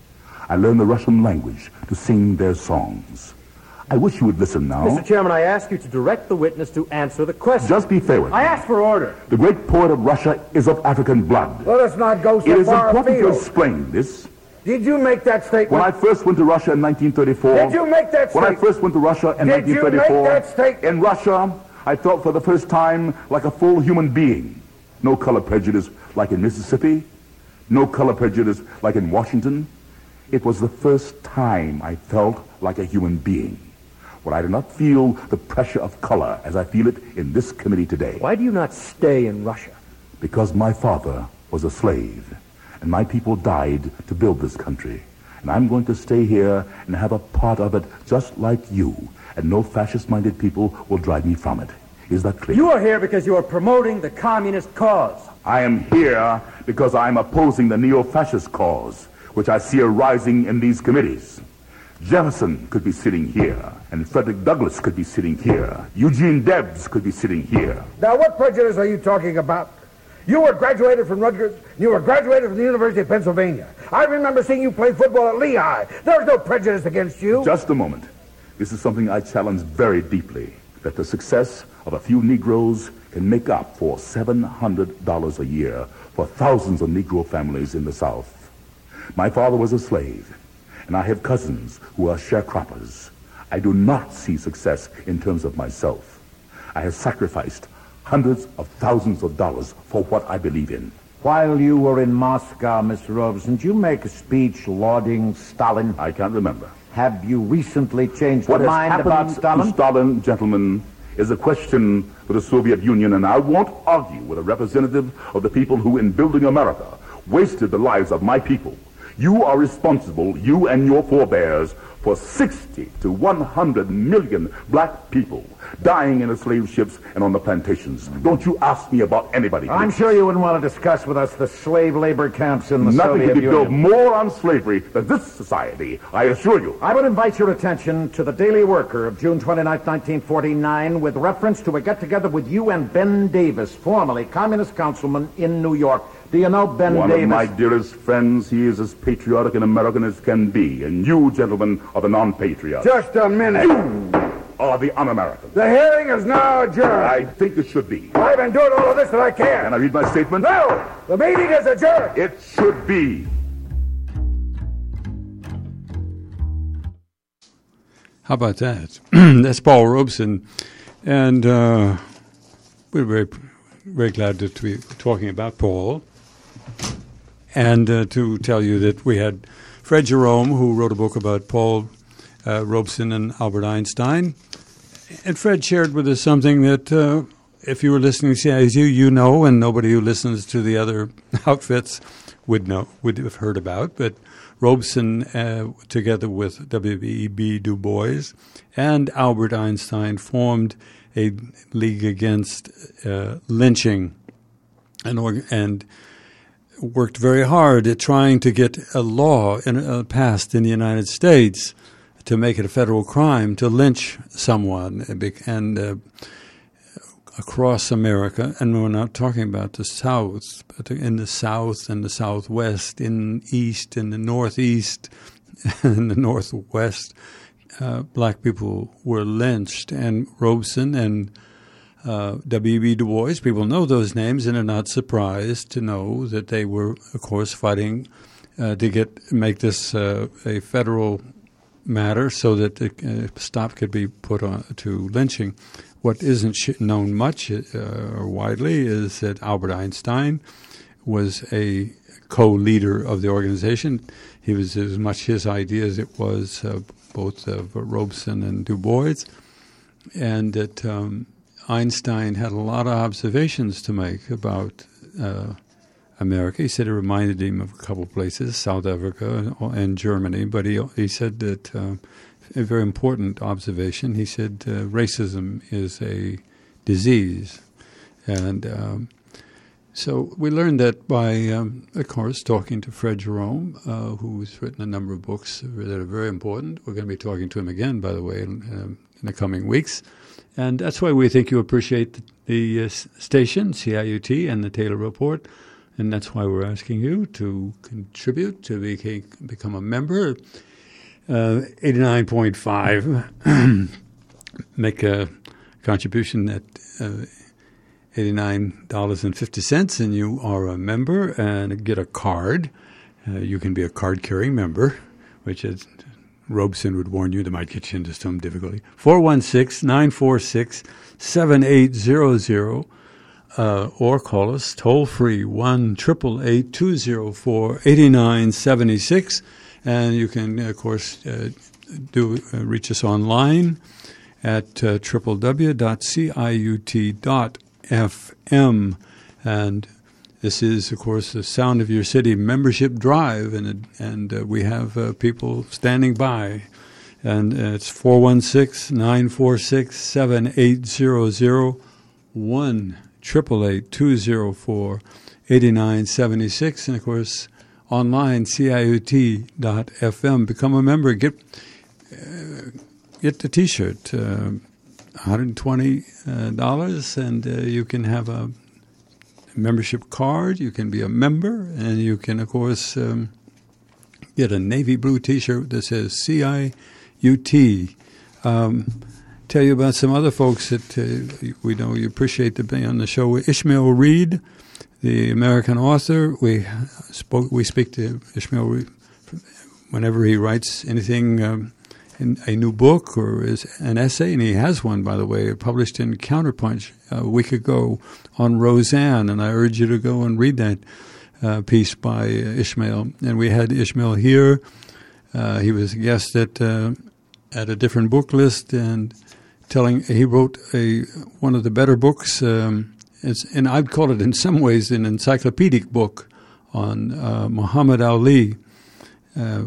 I learned the Russian language to sing their songs. I wish you would listen now. Mister Chairman, I ask you to direct the witness to answer the question. Just be fair with me. I ask for order. The great poet of Russia is of African blood. Let us not go so It is far important to afield. explain this. Did you make that statement? When I first went to Russia in nineteen thirty-four... Did you make that When I statement? first went to Russia in Did nineteen you thirty-four... make that statement? In Russia, I felt for the first time like a full human being. No color prejudice like in Mississippi. No color prejudice like in Washington. It was the first time I felt like a human being. When I did not feel the pressure of color as I feel it in this committee today. Why do you not stay in Russia? Because my father was a slave, and my people died to build this country. And I'm going to stay here and have a part of it just like you, and no fascist-minded people will drive me from it. Is that clear? You are here because you are promoting the communist cause. I am here because I'm opposing the neo-fascist cause, which I see arising in these committees. Jefferson could be sitting here, and Frederick Douglass could be sitting here. Eugene Debs could be sitting here. Now, what prejudice are you talking about? You were graduated from Rutgers. You were graduated from the University of Pennsylvania. I remember seeing you play football at Lehigh. There was no prejudice against you. Just a moment. This is something I challenge very deeply, that the success of a few Negroes can make up for seven hundred dollars a year for thousands of Negro families in the South. My father was a slave, and I have cousins who are sharecroppers. I do not see success in terms of myself. I have sacrificed hundreds of thousands of dollars for what I believe in. While you were in Moscow, Mister Robeson, did you make a speech lauding Stalin? I can't remember. Have you recently changed What your has mind happened about Stalin? to Stalin, gentlemen, is a question for the Soviet Union, and I won't argue with a representative of the people who, in building America, wasted the lives of my people. You are responsible, you and your forebears, for sixty to one hundred million black people dying in the slave ships and on the plantations. Don't you ask me about anybody. I'm sure you wouldn't want to discuss with us the slave labor camps in the Nothing Soviet could be built Union. more on slavery than this society, I assure you. I would invite your attention to the Daily Worker of June twenty-ninth, nineteen forty-nine, with reference to a get-together with you and Ben Davis, formerly communist councilman in New York. Do you know Ben One Davis? of my dearest friends. He is as patriotic an American as can be, and you, gentlemen, are the non-patriots. Just a minute. You are the un-Americans. The hearing is now adjourned. I think it should be. I've been doing all of this that I can. Can I read my statement? No! The meeting is adjourned. It should be. How about that? That's Paul Robeson. And uh, we're very, very glad to be talking about Paul. And uh, to tell you that we had Fred Jerome, who wrote a book about Paul uh, Robeson and Albert Einstein. And Fred shared with us something that uh, if you were listening to C I U, you know, and nobody who listens to the other outfits would know, would have heard about. But Robeson, uh, together with W E B Du Bois and Albert Einstein, formed a league against uh, lynching and, org- and worked very hard at trying to get a law in, uh, passed in the United States to make it a federal crime to lynch someone. And uh, across America, and we're not talking about the South, but in the South and the Southwest, in East and the Northeast and the Northwest, uh, black people were lynched. And Robeson and uh, W E B Du Bois, people know those names and are not surprised to know that they were, of course, fighting uh, to get make this uh, a federal matter so that the uh, stop could be put on to lynching. What isn't known much uh, or widely is that Albert Einstein was a co-leader of the organization. He was as much his idea as it was uh, both of Robeson and Du Bois. and that um, Einstein had a lot of observations to make about uh, America. He said it reminded him of a couple of places, South Africa and Germany, but he he said that uh, a very important observation. He said uh, racism is a disease, and um, so we learned that by, um, of course, talking to Fred Jerome, uh, who's written a number of books that are very important. We're going to be talking to him again, by the way, in, um, in the coming weeks. And that's why we think you appreciate the, the uh, station, C I U T, and the Taylor Report. And that's why we're asking you to contribute, to be, become a member. Uh, eighty-nine point five, make a contribution at uh, eighty-nine dollars and fifty cents, and you are a member and get a card. Uh, you can be a card-carrying member, which is, Robeson would warn you, that might get you into some difficulty. four one six, nine four six, seven eight zero zero, uh, or call us toll-free, one eight eight eight, two zero four, eight nine seven six. And you can, of course, uh, do uh, reach us online at uh, w w w dot c i u t dot f m. And this is, of course, the Sound of Your City membership drive, and and uh, we have uh, people standing by. And uh, it's four one six, nine four six, seven eight zero zero, one eight eight eight, two zero four, eight nine seven six. And, of course, online, c i u t dot f m. Become a member. Get uh, get the T-shirt, uh, one hundred twenty dollars, and uh, you can have a membership card. You can be a member, and you can, of course, um, get a navy blue T-shirt that says C I U T. Um, tell you about some other folks that uh, we know you appreciate to be on the show. Ishmael Reed, the American author. We spoke. We speak to Ishmael Reed whenever he writes anything, um, in a new book or is an essay, and he has one, by the way, published in Counterpunch a week ago on Roseanne, and I urge you to go and read that uh, piece by uh, Ishmael. And we had Ishmael here. Uh, he was a guest at uh, at a different book list, and telling he wrote a one of the better books. Um, It's, and I'd call it in some ways an encyclopedic book on uh, Muhammad Ali. Uh,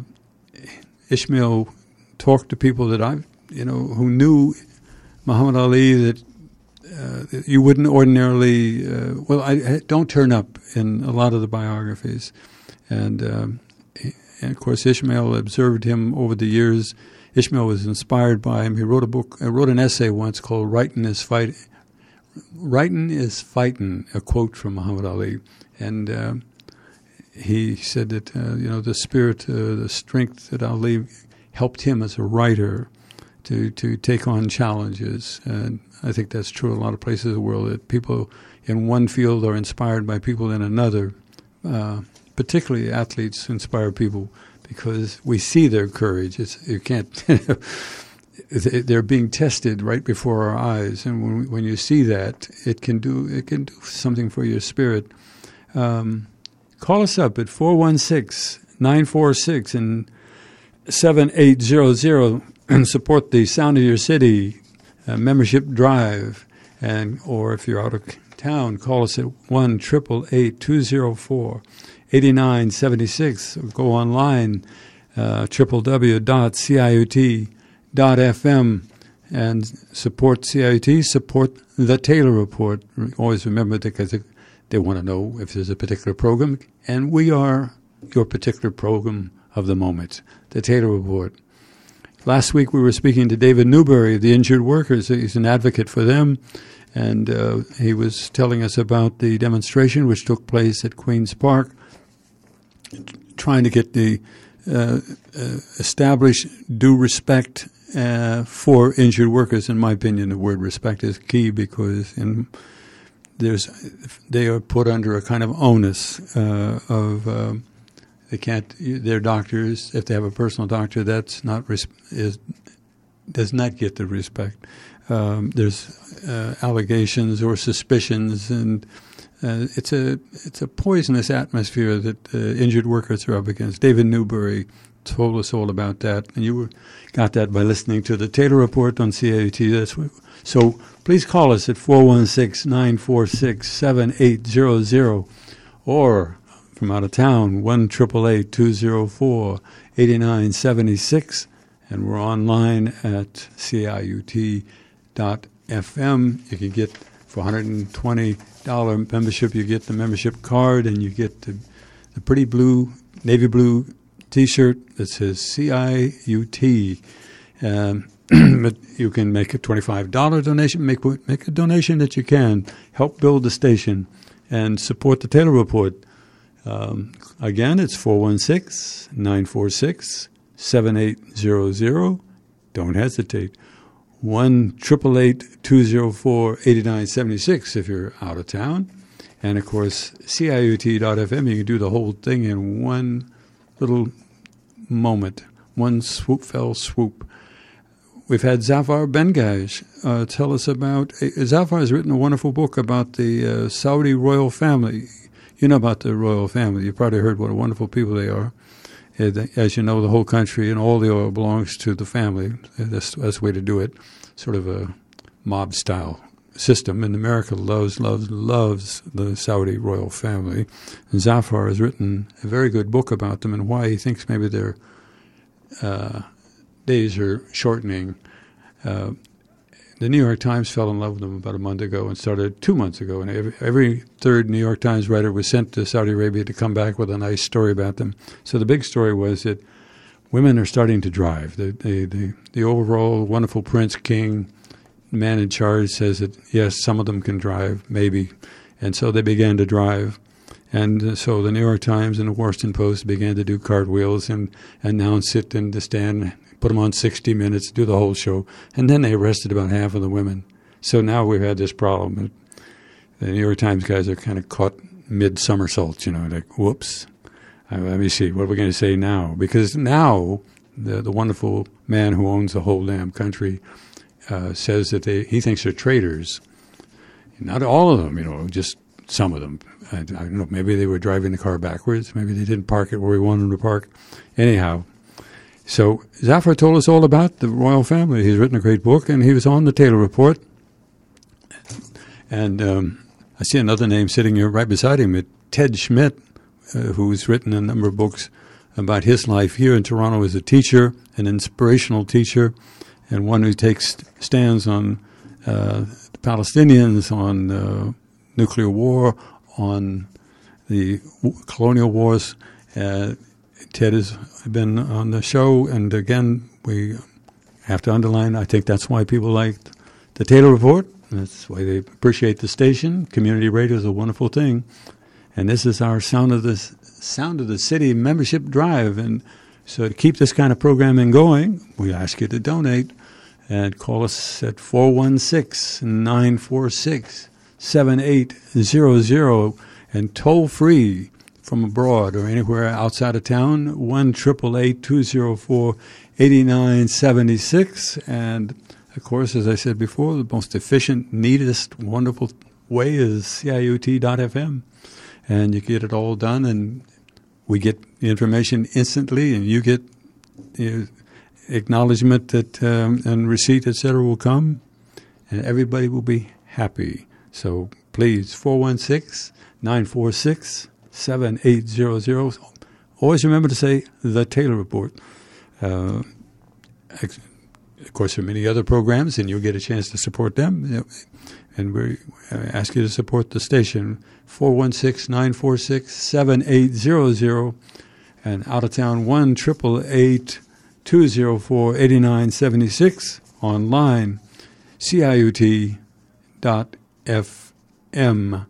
Ishmael talked to people that I, you know, who knew Muhammad Ali that uh, you wouldn't ordinarily. Uh, well, I, I don't turn up in a lot of the biographies, and, um, and of course Ishmael observed him over the years. Ishmael was inspired by him. He wrote a book. I wrote an essay once called "Writing is Fighting." Writing is fighting, a quote from Muhammad Ali. And uh, he said that, uh, you know, the spirit, uh, the strength that Ali helped him as a writer to, to take on challenges. And I think that's true in a lot of places in the world, that people in one field are inspired by people in another. Uh, particularly athletes inspire people because we see their courage. It's, you can't... They're being tested right before our eyes, and when when you see that, it can do it can do something for your spirit. Um, call us up at four one six, nine four six and seven eight zero zero and support the Sound of Your City uh, membership drive. And or if you're out of town, call us at one eight eight eight, two zero four, eight nine seven six. Or go online, uh, w w w dot c i u t dot f m, and support C I U T, support the Taylor Report. Always remember that, because they, they want to know if there's a particular program, and we are your particular program of the moment, the Taylor Report. Last week we were speaking to David Newberry of the Injured Workers. He's an advocate for them, and uh, he was telling us about the demonstration which took place at Queen's Park, trying to get the uh, uh, establish due respect Uh, for injured workers. In my opinion, the word respect is key, because in, there's they are put under a kind of onus uh, of uh, they can't. Their doctors, if they have a personal doctor, that's not is does not get the respect. Um, there's uh, allegations or suspicions, and uh, it's a it's a poisonous atmosphere that uh, injured workers are up against. David Newberry told us all about that, and you were, got that by listening to the Taylor Report on C A U T. That's what, so please call us at four one six, nine four six, seven eight zero zero, or from out of town, one eight eight eight, two zero four, eight nine seven six, and we're online at C I U T dot F M. You can get, for one hundred twenty dollars membership, you get the membership card, and you get the, the pretty blue, navy blue T-shirt that says C I U T. Um, but you can make a twenty-five dollars donation, make, make a donation that you can, help build the station, and support the Taylor Report. Um, again, it's four one six, nine four six, seven eight zero zero. Don't hesitate. one eight eight eight, two zero four, eight nine seven six if you're out of town. And, of course, C I U T dot F M, you can do the whole thing in one little moment, one swoop, fell swoop. We've had Zafar Bengash uh, tell us about, uh, Zafar has written a wonderful book about the uh, Saudi royal family. You know about the royal family. You've probably heard what a wonderful people they are. As you know, the whole country and all the oil belongs to the family. That's, that's the way to do it, sort of a mob-style system. And America loves, loves, loves the Saudi royal family. And Zafar has written a very good book about them and why he thinks maybe their uh, days are shortening. Uh, the New York Times fell in love with them about a month ago and started two months ago. And every, every third New York Times writer was sent to Saudi Arabia to come back with a nice story about them. So the big story was that women are starting to drive. The, the, the, the overall wonderful Prince King, man in charge, says that, yes, some of them can drive, maybe. And so they began to drive. And uh, so the New York Times and the Washington Post began to do cartwheels and announce it and to stand, put them on sixty minutes, do the whole show. And then they arrested about half of the women. So now we've had this problem. The New York Times guys are kind of caught mid-somersaults, you know, like, whoops. Uh, let me see, what are we going to say now? Because now the, the wonderful man who owns the whole damn country uh, says that they he thinks they're traitors. Not all of them, you know, just some of them. I, I don't know, maybe they were driving the car backwards. Maybe they didn't park it where we wanted them to park. Anyhow, so Zafar told us all about the royal family. He's written a great book, and he was on the Taylor Report. And um, I see another name sitting here right beside him, Ted Schmidt, uh, who's written a number of books about his life here in Toronto as a teacher, an inspirational teacher, and one who takes stands on uh, the Palestinians, on uh, nuclear war, on the colonial wars. Uh, Ted has been on the show, and again, we have to underline, I think that's why people like the Taylor Report. That's why they appreciate the station. Community radio is a wonderful thing. And this is our Sound of the Sound of the City membership drive. And so to keep this kind of programming going, we ask you to donate and call us at four one six, nine four six, seven eight zero zero and toll free from abroad or anywhere outside of town, one eight eight eight, two zero four, eight nine seven six. And of course, as I said before, the most efficient, neatest, wonderful way is C I U T dot F M. And you get it all done, and we get the information instantly, and you get you know, acknowledgement that um, and receipt, et cetera, will come, and everybody will be happy. So please, four one six, nine four six, seven eight zero zero. Always remember to say the Taylor Report. Uh, Of course, there are many other programs, and you'll get a chance to support them. And we ask you to support the station, four one six, nine four six, seven eight zero zero, and out of town, one eight eight eight, two zero four, eight nine seven six, online, C I U T dot F M.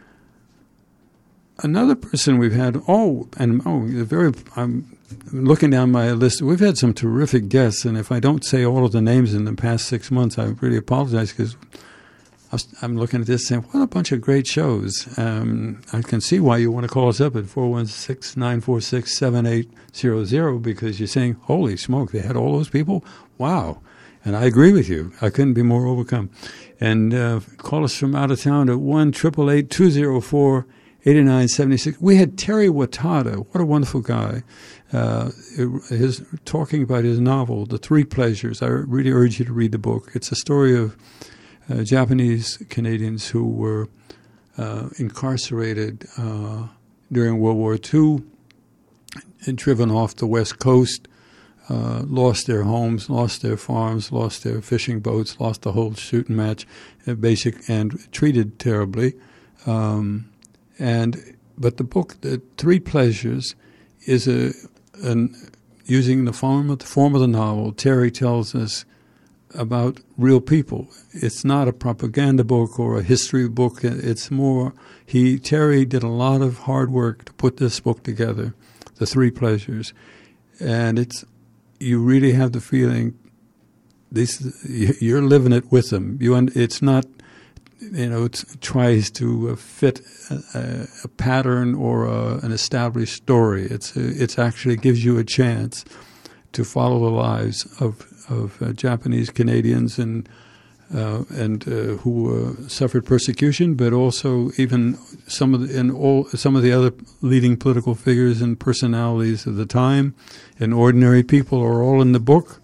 Another person we've had, oh, and oh, very, I'm looking down my list. We've had some terrific guests, and if I don't say all of the names in the past six months, I really apologize because I'm looking at this saying, what a bunch of great shows. Um, I can see why you want to call us up at four one six, nine four six, seven eight zero zero because you're saying, holy smoke, they had all those people? Wow. And I agree with you. I couldn't be more overcome. And uh, call us from out of town at one eight eight eight, two zero four, eighty-nine seventy-six. We had Terry Wattada. What a wonderful guy. Uh, his talking about his novel, The Three Pleasures. I really urge you to read the book. It's a story of uh, Japanese Canadians who were uh, incarcerated uh, during World War Two and driven off the West Coast, uh, lost their homes, lost their farms, lost their fishing boats, lost the whole shooting match, uh, basic and treated terribly. Um, and but the book, The Three Pleasures, is a an, using the form of the form of the novel. Terry tells us about real people. It's not a propaganda book or a history book. It's more he Terry did a lot of hard work to put this book together, The Three Pleasures, and it's you really have the feeling this you're living it with them. You it's not. You know, it tries to uh, fit a, a pattern or a, an established story. It's it's actually gives you a chance to follow the lives of of uh, Japanese Canadians and uh, and uh, who uh, suffered persecution, but also even some of the, and all some of the other leading political figures and personalities of the time, and ordinary people are all in the book,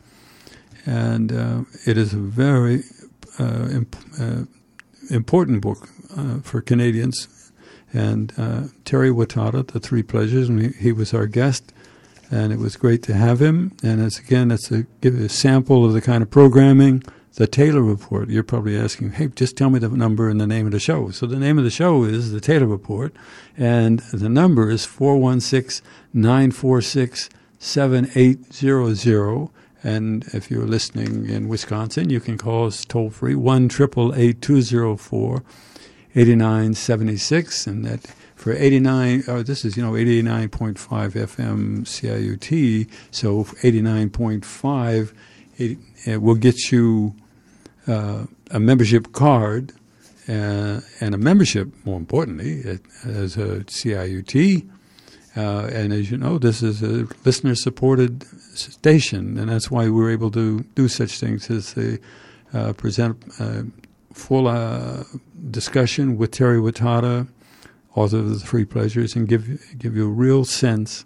and uh, it is a very uh, imp- uh, important book uh, for Canadians. And uh, Terry Wattada, The Three Pleasures, and he, he was our guest, and it was great to have him. And it's again, it's a give a sample of the kind of programming. The Taylor Report. You're probably asking, hey, just tell me the number and the name of the show. So the name of the show is The Taylor Report, and the number is four one six, nine four six, seven eight zero zero. And if you're listening in Wisconsin, you can call us toll-free, one eight eight eight, two zero four, eight nine seven six. And that for eighty-nine, oh, this is, you know, eighty-nine point five F M C I U T, so eighty-nine point five, it, it will get you uh, a membership card uh, and a membership, more importantly, as a C I U T. Uh, and as you know, this is a listener-supported station, and that's why we were able to do such things as the, uh, present uh, full uh, discussion with Terry Wattada, author of The Three Pleasures, and give give you a real sense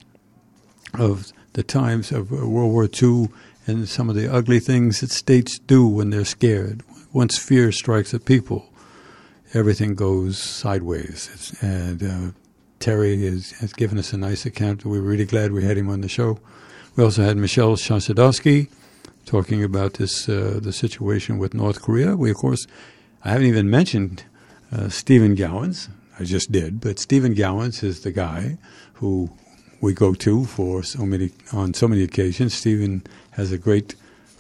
of the times of World War Two and some of the ugly things that states do when they're scared. Once fear strikes a people, everything goes sideways. It's, and uh, Terry is, has given us a nice account. We're really glad we had him on the show. We also had Michelle Shasadowski talking about this uh, the situation with North Korea. We, of course, I haven't even mentioned uh, Stephen Gowans. I just did, but Stephen Gowans is the guy who we go to for so many on so many occasions. Stephen has a great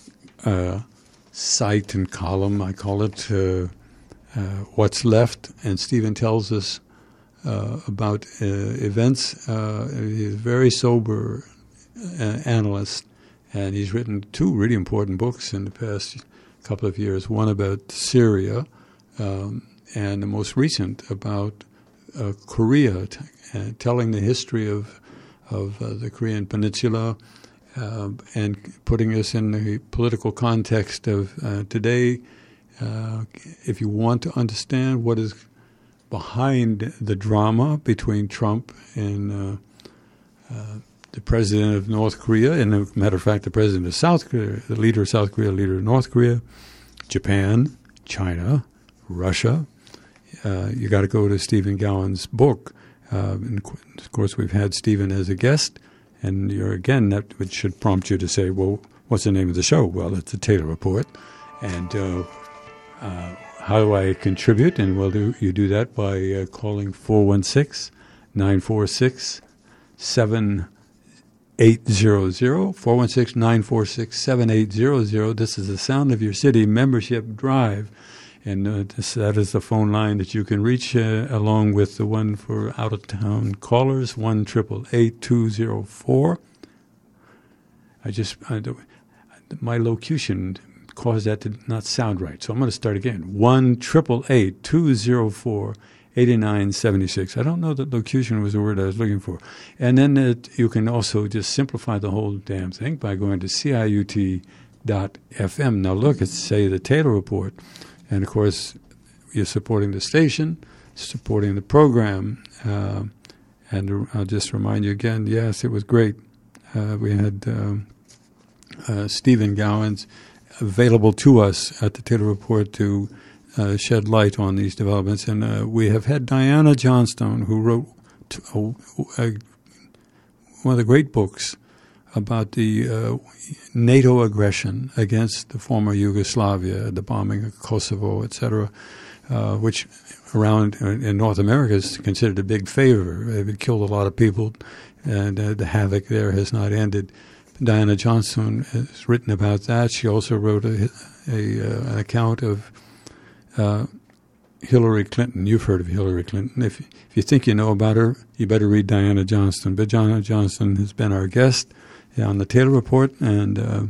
uh, site and column. I call it uh, uh, What's Left, and Stephen tells us Uh, about uh, events. Uh, he's a very sober uh, analyst, and he's written two really important books in the past couple of years. One about Syria, um, and the most recent about uh, Korea, t- uh, telling the history of of uh, the Korean Peninsula uh, and putting us in the political context of uh, today. Uh, if you want to understand what is behind the drama between Trump and uh, uh, the president of North Korea, and as a matter of fact, the president of South Korea, the leader of South Korea, the leader of North Korea, Japan, China, Russia. Uh, you got to go to Stephen Gowans' book. Uh, and of course, we've had Stephen as a guest, and you're again that which should prompt you to say, well, what's the name of the show? Well, it's the Taylor Report, and uh, uh, how do I contribute? And well, do, you do that by uh, calling four one six, nine four six, seven eight zero zero, four one six, nine four six, seven eight zero zero. This is the Sound of Your City membership drive. And uh, this, that is the phone line that you can reach, uh, along with the one for out-of-town callers, one eight eight eight, two zero four. I just, I don't, my locution caused that to not sound right. So I'm going to start again. one eight eight eight, two zero four, eight nine seven six. I don't know that locution was the word I was looking for. And then it, you can also just simplify the whole damn thing by going to C I U T dot F M. Now look, it's say the Taylor Report. And of course, you're supporting the station. supporting the program. Uh, and I'll just remind you again, yes, it was great. Uh, we had um, uh, Stephen Gowans available to us at the Taylor Report to uh, shed light on these developments. And uh, we have had Diana Johnstone, who wrote t- a, a, one of the great books about the uh, NATO aggression against the former Yugoslavia, the bombing of Kosovo, et cetera, uh, which around in North America is considered a big favor. It killed a lot of people, and uh, the havoc there has not ended. Diana Johnstone has written about that. She also wrote a, a uh, an account of uh, Hillary Clinton. You've heard of Hillary Clinton. If, if you think you know about her, you better read Diana Johnstone. But Diana Johnstone has been our guest on the Taylor Report, and uh,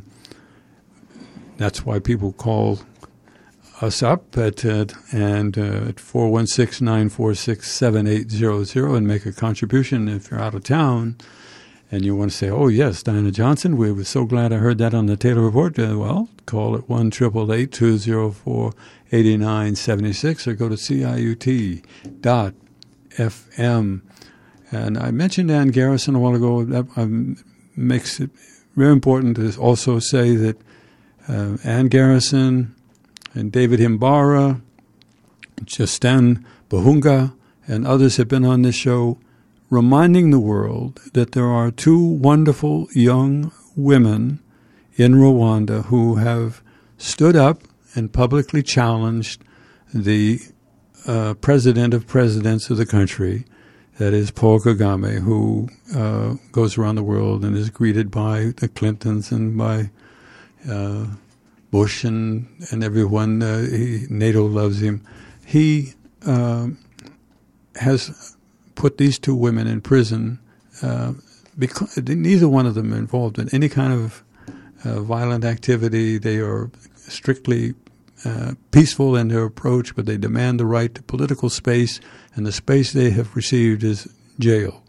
that's why people call us up at uh, and uh, at four one six, nine four six, seven eight zero zero and make a contribution. If you're out of town and you want to say, oh, yes, Diana Johnson, we were so glad I heard that on the Taylor Report. Uh, well, call it one eight eight eight, two zero four, eight nine seven six or go to C I U T dot F M. And I mentioned Ann Garrison a while ago. That um, makes it very important to also say that uh, Ann Garrison and David Himbara, Justin Bahunga, and others have been on this show reminding the world that there are two wonderful young women in Rwanda who have stood up and publicly challenged the uh, president of presidents of the country, that is Paul Kagame, who uh, goes around the world and is greeted by the Clintons and by uh, Bush and, and everyone. Uh, he, NATO loves him. He uh, has put these two women in prison uh, because neither one of them are involved in any kind of uh, violent activity. They are strictly uh, peaceful in their approach, but they demand the right to political space, and the space they have received is jail.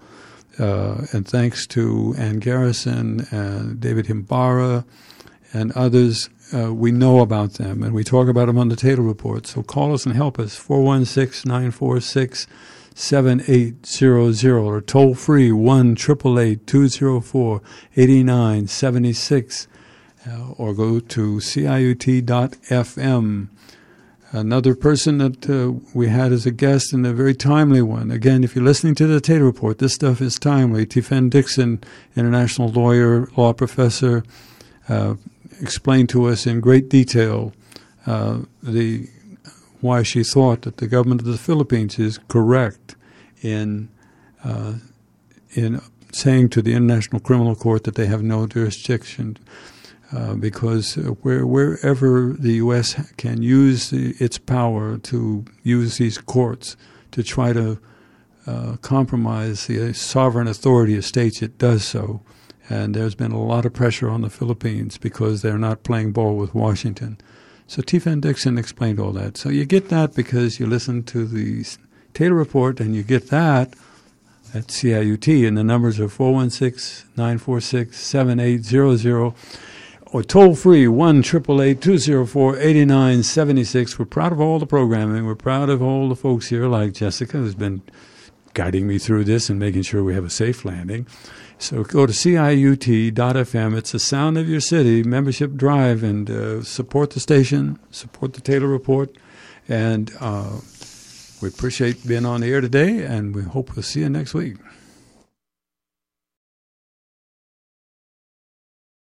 Uh, and thanks to Ann Garrison and David Himbara and others, uh, we know about them, and we talk about them on the Taylor Report. So call us and help us, four one six, nine four six, seven eight zero zero, or toll free one eight eight eight, two zero four, eight nine seven six, uh, or go to C I U T dot F M. Another person that uh, we had as a guest, and a very timely one. Again, if you're listening to the Taylor Report, this stuff is timely. Tiffen Dixon, international lawyer, law professor, uh, explained to us in great detail uh, the why she thought that the government of the Philippines is correct in uh, in saying to the International Criminal Court that they have no jurisdiction, uh, because where, wherever the U S can use the, its power to use these courts to try to uh, compromise the sovereign authority of states, it does so. And there's been a lot of pressure on the Philippines because they're not playing ball with Washington. So Tiffen Dixon explained all that. So you get that because you listen to the Taylor Report, and you get that at C I U T, and the numbers are four one six, nine four six, seven eight zero zero, or toll free one eight eight eight, two zero four, eight nine seven six. We're proud of all the programming. We're proud of all the folks here, like Jessica, who's been guiding me through this and making sure we have a safe landing. So go to C I U T dot F M. It's the sound of your city, membership drive, and uh, support the station, support the Taylor Report. And uh, we appreciate being on the air today, and we hope we'll see you next week.